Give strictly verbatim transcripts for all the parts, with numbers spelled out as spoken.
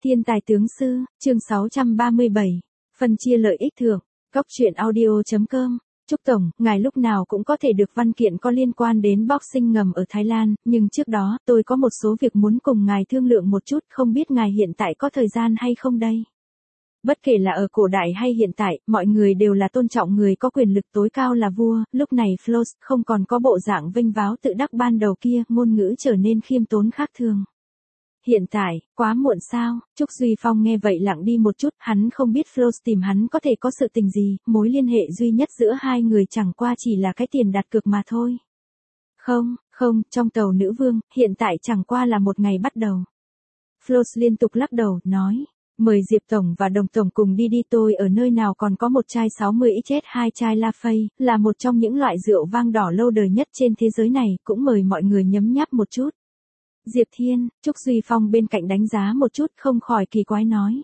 Thiên tài tướng sư, chương sáu trăm ba mươi bảy, phân chia lợi ích thưởng, góc truyện audio.com. Trúc Tổng, ngài lúc nào cũng có thể được văn kiện có liên quan đến boxing ngầm ở Thái Lan, nhưng trước đó, tôi có một số việc muốn cùng ngài thương lượng một chút, không biết ngài hiện tại có thời gian hay không đây? Bất kể là ở cổ đại hay hiện tại, mọi người đều là tôn trọng người có quyền lực tối cao là vua, lúc này Floss không còn có bộ dạng vênh váo tự đắc ban đầu kia, ngôn ngữ trở nên khiêm tốn khác thường. Hiện tại, quá muộn sao? Trúc Duy Phong nghe vậy lặng đi một chút, hắn không biết Floss tìm hắn có thể có sự tình gì, mối liên hệ duy nhất giữa hai người chẳng qua chỉ là cái tiền đặt cược mà thôi. Không, không, trong tàu nữ vương, hiện tại chẳng qua là một ngày bắt đầu. Floss liên tục lắc đầu, nói, mời Diệp Tổng và Đồng Tổng cùng đi đi, tôi ở nơi nào còn có một chai sáu mươi x hai chai La Fay, là một trong những loại rượu vang đỏ lâu đời nhất trên thế giới này, cũng mời mọi người nhấm nháp một chút. Diệp Thiên, Trúc Duy Phong bên cạnh đánh giá một chút không khỏi kỳ quái nói.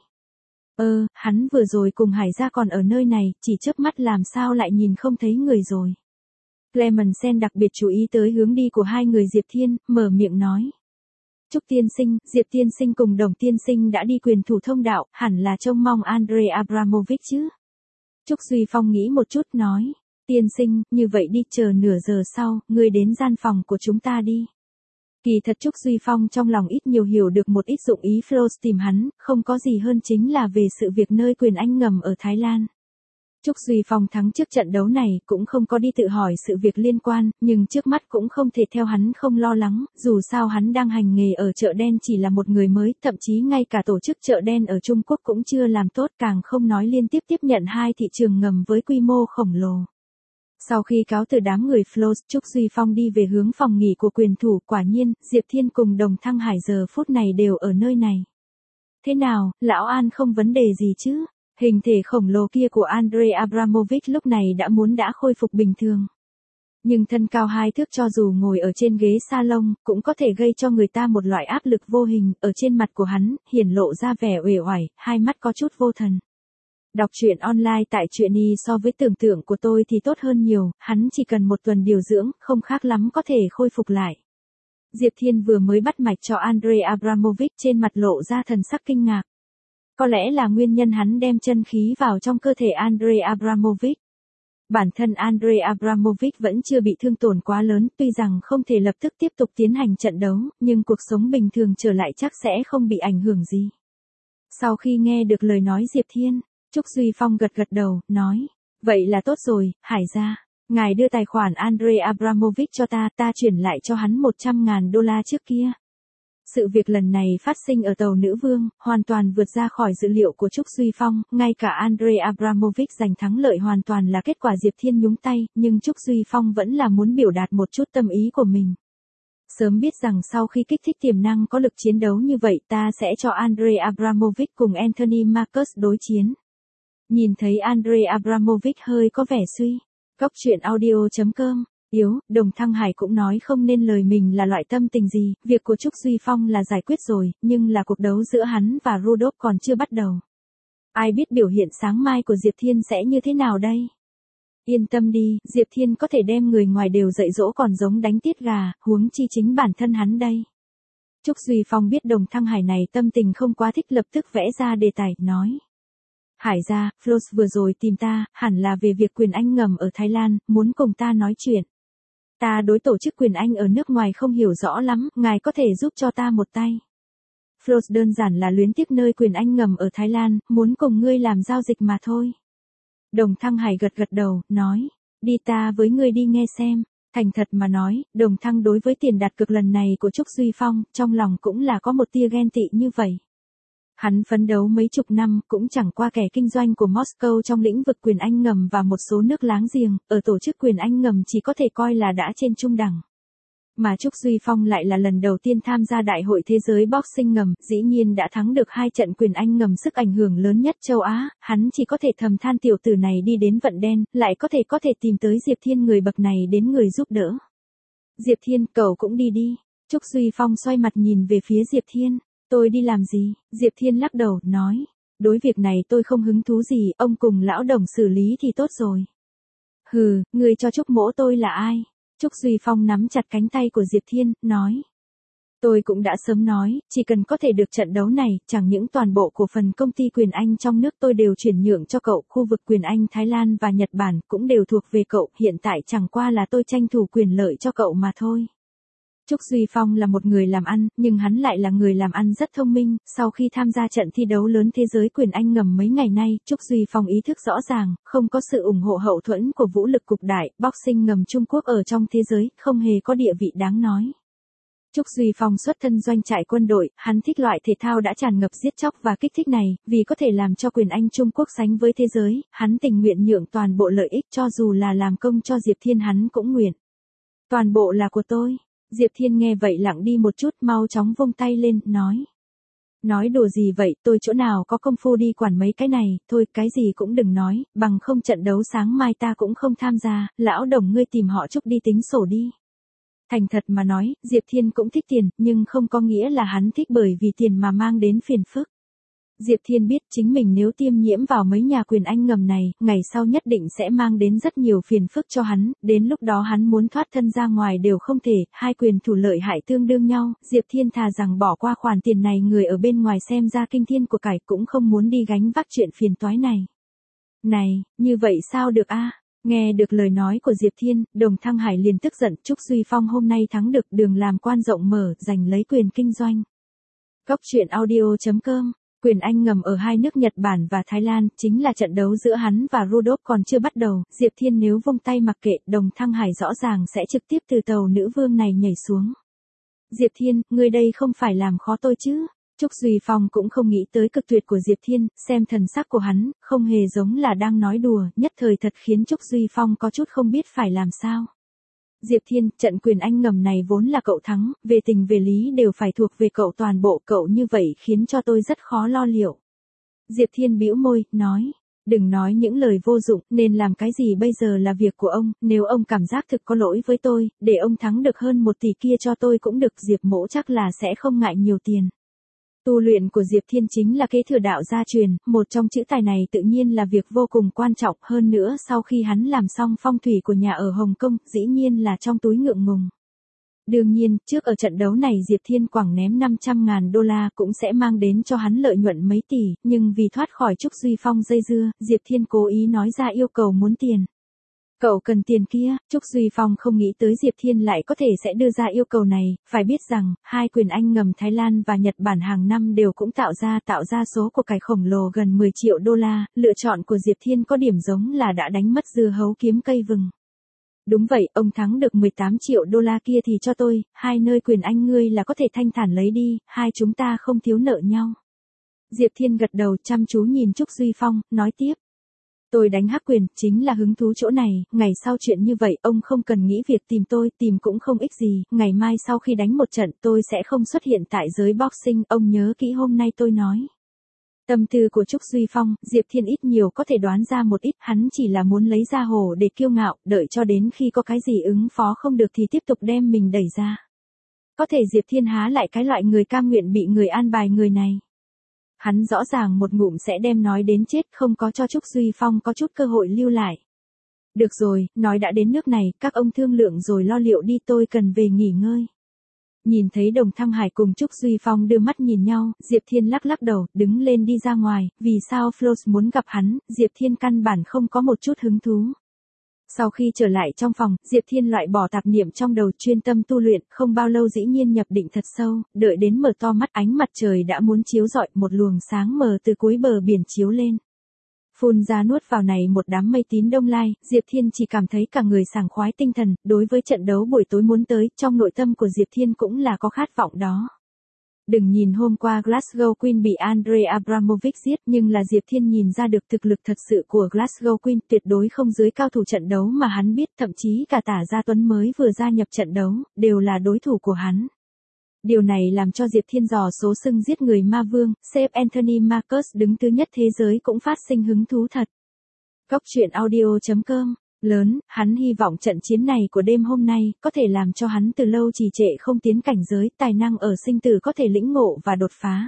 Ơ, hắn vừa rồi cùng Hải gia còn ở nơi này, chỉ chớp mắt làm sao lại nhìn không thấy người rồi. Clemensen đặc biệt chú ý tới hướng đi của hai người Diệp Thiên, mở miệng nói. Trúc tiên sinh, Diệp tiên sinh cùng Đồng tiên sinh đã đi quyền thủ thông đạo, hẳn là trông mong Andrei Abramovich chứ. Trúc Duy Phong nghĩ một chút nói. Tiên sinh, như vậy đi, chờ nửa giờ sau, ngươi đến gian phòng của chúng ta đi. Kỳ thật Trúc Duy Phong trong lòng ít nhiều hiểu được một ít dụng ý Floss tìm hắn, không có gì hơn chính là về sự việc nơi quyền Anh ngầm ở Thái Lan. Trúc Duy Phong thắng trước trận đấu này cũng không có đi tự hỏi sự việc liên quan, nhưng trước mắt cũng không thể theo hắn không lo lắng, dù sao hắn đang hành nghề ở chợ đen chỉ là một người mới, thậm chí ngay cả tổ chức chợ đen ở Trung Quốc cũng chưa làm tốt, càng không nói liên tiếp tiếp nhận hai thị trường ngầm với quy mô khổng lồ. Sau khi cáo từ đám người Floss, Trúc Duy Phong đi về hướng phòng nghỉ của quyền thủ, quả nhiên, Diệp Thiên cùng Đồng Thăng Hải giờ phút này đều ở nơi này. Thế nào, lão An không vấn đề gì chứ? Hình thể khổng lồ kia của Andrei Abramovich lúc này đã muốn đã khôi phục bình thường. Nhưng thân cao hai thước cho dù ngồi ở trên ghế salon, cũng có thể gây cho người ta một loại áp lực vô hình, ở trên mặt của hắn, hiển lộ ra vẻ uể oải, hai mắt có chút vô thần. Đọc truyện online tại truyện y so với tưởng tượng của tôi thì tốt hơn nhiều, hắn chỉ cần một tuần điều dưỡng, không khác lắm có thể khôi phục lại. Diệp Thiên vừa mới bắt mạch cho Andrei Abramovich, trên mặt lộ ra thần sắc kinh ngạc. Có lẽ là nguyên nhân hắn đem chân khí vào trong cơ thể Andrei Abramovich. Bản thân Andrei Abramovich vẫn chưa bị thương tổn quá lớn, tuy rằng không thể lập tức tiếp tục tiến hành trận đấu, nhưng cuộc sống bình thường trở lại chắc sẽ không bị ảnh hưởng gì. Sau khi nghe được lời nói Diệp Thiên, Trúc Duy Phong gật gật đầu, nói, vậy là tốt rồi, Hải gia, ngài đưa tài khoản Andrei Abramovich cho ta, ta chuyển lại cho hắn một trăm ngàn đô la trước kia. Sự việc lần này phát sinh ở tàu nữ vương, hoàn toàn vượt ra khỏi dự liệu của Trúc Duy Phong, ngay cả Andrei Abramovich giành thắng lợi hoàn toàn là kết quả Diệp Thiên nhúng tay, nhưng Trúc Duy Phong vẫn là muốn biểu đạt một chút tâm ý của mình. Sớm biết rằng sau khi kích thích tiềm năng có lực chiến đấu như vậy ta sẽ cho Andrei Abramovich cùng Anthony Marcus đối chiến. Nhìn thấy Andrei Abramovich hơi có vẻ suy. Góc truyện audio.com. Yếu, Đồng Thăng Hải cũng nói không nên lời mình là loại tâm tình gì, việc của Trúc Duy Phong là giải quyết rồi, nhưng là cuộc đấu giữa hắn và Rudolph còn chưa bắt đầu. Ai biết biểu hiện sáng mai của Diệp Thiên sẽ như thế nào đây? Yên tâm đi, Diệp Thiên có thể đem người ngoài đều dạy dỗ còn giống đánh tiết gà, huống chi chính bản thân hắn đây. Trúc Duy Phong biết Đồng Thăng Hải này tâm tình không quá thích, lập tức vẽ ra đề tài, nói. Hải gia, Floss vừa rồi tìm ta, hẳn là về việc quyền Anh ngầm ở Thái Lan, muốn cùng ta nói chuyện. Ta đối tổ chức quyền Anh ở nước ngoài không hiểu rõ lắm, ngài có thể giúp cho ta một tay. Floss đơn giản là luyến tiếc nơi quyền Anh ngầm ở Thái Lan, muốn cùng ngươi làm giao dịch mà thôi. Đồng Thăng Hải gật gật đầu, nói, đi ta với ngươi đi nghe xem. Thành thật mà nói, Đồng Thăng đối với tiền đặt cược lần này của Trúc Duy Phong, trong lòng cũng là có một tia ghen tị như vậy. Hắn phấn đấu mấy chục năm cũng chẳng qua kẻ kinh doanh của Moscow trong lĩnh vực quyền Anh ngầm và một số nước láng giềng, ở tổ chức quyền Anh ngầm chỉ có thể coi là đã trên trung đẳng. Mà Trúc Duy Phong lại là lần đầu tiên tham gia Đại hội Thế giới Boxing ngầm, dĩ nhiên đã thắng được hai trận quyền Anh ngầm sức ảnh hưởng lớn nhất châu Á, hắn chỉ có thể thầm than tiểu tử này đi đến vận đen, lại có thể có thể tìm tới Diệp Thiên người bậc này đến người giúp đỡ. Diệp Thiên, cậu cũng đi đi. Trúc Duy Phong xoay mặt nhìn về phía Diệp Thiên. Tôi đi làm gì? Diệp Thiên lắc đầu, nói. Đối việc này tôi không hứng thú gì, ông cùng lão Đồng xử lý thì tốt rồi. Hừ, người cho Trúc mỗ tôi là ai? Trúc Duy Phong nắm chặt cánh tay của Diệp Thiên, nói. Tôi cũng đã sớm nói, chỉ cần có thể được trận đấu này, chẳng những toàn bộ cổ phần công ty quyền Anh trong nước tôi đều chuyển nhượng cho cậu, khu vực quyền Anh Thái Lan và Nhật Bản cũng đều thuộc về cậu, hiện tại chẳng qua là tôi tranh thủ quyền lợi cho cậu mà thôi. Trúc Duy Phong là một người làm ăn, nhưng hắn lại là người làm ăn rất thông minh, sau khi tham gia trận thi đấu lớn thế giới quyền Anh ngầm mấy ngày nay, Trúc Duy Phong ý thức rõ ràng, không có sự ủng hộ hậu thuẫn của vũ lực cục đại, boxing ngầm Trung Quốc ở trong thế giới, không hề có địa vị đáng nói. Trúc Duy Phong xuất thân doanh trại quân đội, hắn thích loại thể thao đã tràn ngập giết chóc và kích thích này, vì có thể làm cho quyền Anh Trung Quốc sánh với thế giới, hắn tình nguyện nhượng toàn bộ lợi ích cho dù là làm công cho Diệp Thiên hắn cũng nguyện. Toàn bộ là của tôi. Diệp Thiên nghe vậy lặng đi một chút, mau chóng vung tay lên, nói. Nói đùa gì vậy, tôi chỗ nào có công phu đi quản mấy cái này, thôi cái gì cũng đừng nói, bằng không trận đấu sáng mai ta cũng không tham gia, lão Đồng ngươi tìm họ Trúc đi tính sổ đi. Thành thật mà nói, Diệp Thiên cũng thích tiền, nhưng không có nghĩa là hắn thích bởi vì tiền mà mang đến phiền phức. Diệp Thiên biết chính mình nếu tiêm nhiễm vào mấy nhà quyền Anh ngầm này, ngày sau nhất định sẽ mang đến rất nhiều phiền phức cho hắn, đến lúc đó hắn muốn thoát thân ra ngoài đều không thể, hai quyền thủ lợi hại tương đương nhau, Diệp Thiên thà rằng bỏ qua khoản tiền này người ở bên ngoài xem ra kinh thiên của cải cũng không muốn đi gánh vác chuyện phiền toái này. Này, như vậy sao được a? Nghe được lời nói của Diệp Thiên, Đồng Thăng Hải liền tức giận, Trúc Duy Phong hôm nay thắng được đường làm quan rộng mở, giành lấy quyền kinh doanh. Góc truyện audio chấm com. Quyền Anh ngầm ở hai nước Nhật Bản và Thái Lan, chính là trận đấu giữa hắn và Rudolph còn chưa bắt đầu, Diệp Thiên nếu vung tay mặc kệ, Đồng Thăng Hải rõ ràng sẽ trực tiếp từ tàu nữ vương này nhảy xuống. Diệp Thiên, ngươi đây không phải làm khó tôi chứ? Trúc Duy Phong cũng không nghĩ tới cực tuyệt của Diệp Thiên, xem thần sắc của hắn, không hề giống là đang nói đùa, nhất thời thật khiến Trúc Duy Phong có chút không biết phải làm sao. Diệp Thiên, trận quyền Anh ngầm này vốn là cậu thắng, về tình về lý đều phải thuộc về cậu toàn bộ, cậu như vậy khiến cho tôi rất khó lo liệu. Diệp Thiên bĩu môi, nói, đừng nói những lời vô dụng, nên làm cái gì bây giờ là việc của ông, nếu ông cảm giác thực có lỗi với tôi, để ông thắng được hơn một tỷ kia cho tôi cũng được, Diệp mỗ chắc là sẽ không ngại nhiều tiền. Tu luyện của Diệp Thiên chính là kế thừa đạo gia truyền, một trong chữ tài này tự nhiên là việc vô cùng quan trọng, hơn nữa sau khi hắn làm xong phong thủy của nhà ở Hồng Kông, dĩ nhiên là trong túi ngượng ngùng. Đương nhiên, trước ở trận đấu này Diệp Thiên quẳng ném năm trăm ngàn đô la cũng sẽ mang đến cho hắn lợi nhuận mấy tỷ, nhưng vì thoát khỏi Trúc Duy Phong dây dưa, Diệp Thiên cố ý nói ra yêu cầu muốn tiền. Cậu cần tiền kia, Trúc Duy Phong không nghĩ tới Diệp Thiên lại có thể sẽ đưa ra yêu cầu này, phải biết rằng, hai quyền Anh ngầm Thái Lan và Nhật Bản hàng năm đều cũng tạo ra tạo ra số của cải khổng lồ gần mười triệu đô la, lựa chọn của Diệp Thiên có điểm giống là đã đánh mất dưa hấu kiếm cây vừng. Đúng vậy, ông thắng được mười tám triệu đô la kia thì cho tôi, hai nơi quyền Anh ngươi là có thể thanh thản lấy đi, hai chúng ta không thiếu nợ nhau. Diệp Thiên gật đầu chăm chú nhìn Trúc Duy Phong, nói tiếp. Tôi đánh hắc quyền, chính là hứng thú chỗ này, ngày sau chuyện như vậy, ông không cần nghĩ việc tìm tôi, tìm cũng không ích gì, ngày mai sau khi đánh một trận tôi sẽ không xuất hiện tại giới boxing, ông nhớ kỹ hôm nay tôi nói. Tâm tư của Trúc Duy Phong, Diệp Thiên ít nhiều có thể đoán ra một ít, hắn chỉ là muốn lấy ra hồ để kiêu ngạo, đợi cho đến khi có cái gì ứng phó không được thì tiếp tục đem mình đẩy ra. Có thể Diệp Thiên há lại cái loại người cam nguyện bị người an bài người này. Hắn rõ ràng một ngụm sẽ đem nói đến chết, không có cho Trúc Duy Phong có chút cơ hội lưu lại. Được rồi, nói đã đến nước này, các ông thương lượng rồi lo liệu đi, tôi cần về nghỉ ngơi. Nhìn thấy Đồng Thăng Hải cùng Trúc Duy Phong đưa mắt nhìn nhau, Diệp Thiên lắc lắc đầu, đứng lên đi ra ngoài, vì sao Floss muốn gặp hắn, Diệp Thiên căn bản không có một chút hứng thú. Sau khi trở lại trong phòng, Diệp Thiên loại bỏ tạp niệm trong đầu, chuyên tâm tu luyện, không bao lâu dĩ nhiên nhập định thật sâu, đợi đến mở to mắt ánh mặt trời đã muốn chiếu rọi, một luồng sáng mờ từ cuối bờ biển chiếu lên. Phun ra nuốt vào này một đám mây tín đông lai, Diệp Thiên chỉ cảm thấy cả người sảng khoái tinh thần, đối với trận đấu buổi tối muốn tới, trong nội tâm của Diệp Thiên cũng là có khát vọng đó. Đừng nhìn hôm qua Glasgow Queen bị Andrei Abramovich giết, nhưng là Diệp Thiên nhìn ra được thực lực thật sự của Glasgow Queen, tuyệt đối không dưới cao thủ trận đấu mà hắn biết, thậm chí cả Tả Gia Tuấn mới vừa gia nhập trận đấu, đều là đối thủ của hắn. Điều này làm cho Diệp Thiên dò số sưng giết người ma vương, sếp Anthony Marcus đứng thứ nhất thế giới cũng phát sinh hứng thú thật. Góc truyện audio chấm com. Lớn, hắn hy vọng trận chiến này của đêm hôm nay, có thể làm cho hắn từ lâu trì trệ không tiến cảnh giới, tài năng ở sinh tử có thể lĩnh ngộ và đột phá.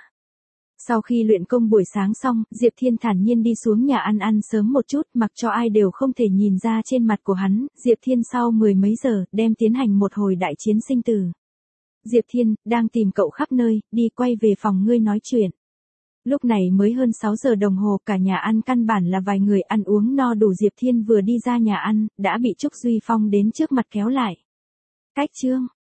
Sau khi luyện công buổi sáng xong, Diệp Thiên thản nhiên đi xuống nhà ăn ăn sớm một chút, mặc cho ai đều không thể nhìn ra trên mặt của hắn, Diệp Thiên sau mười mấy giờ, đem tiến hành một hồi đại chiến sinh tử. Diệp Thiên, đang tìm cậu khắp nơi, đi quay về phòng ngươi nói chuyện. Lúc này mới hơn sáu giờ đồng hồ, cả nhà ăn căn bản là vài người ăn uống no đủ. Diệp Thiên vừa đi ra nhà ăn, đã bị Trúc Duy Phong đến trước mặt kéo lại. Cách Trương,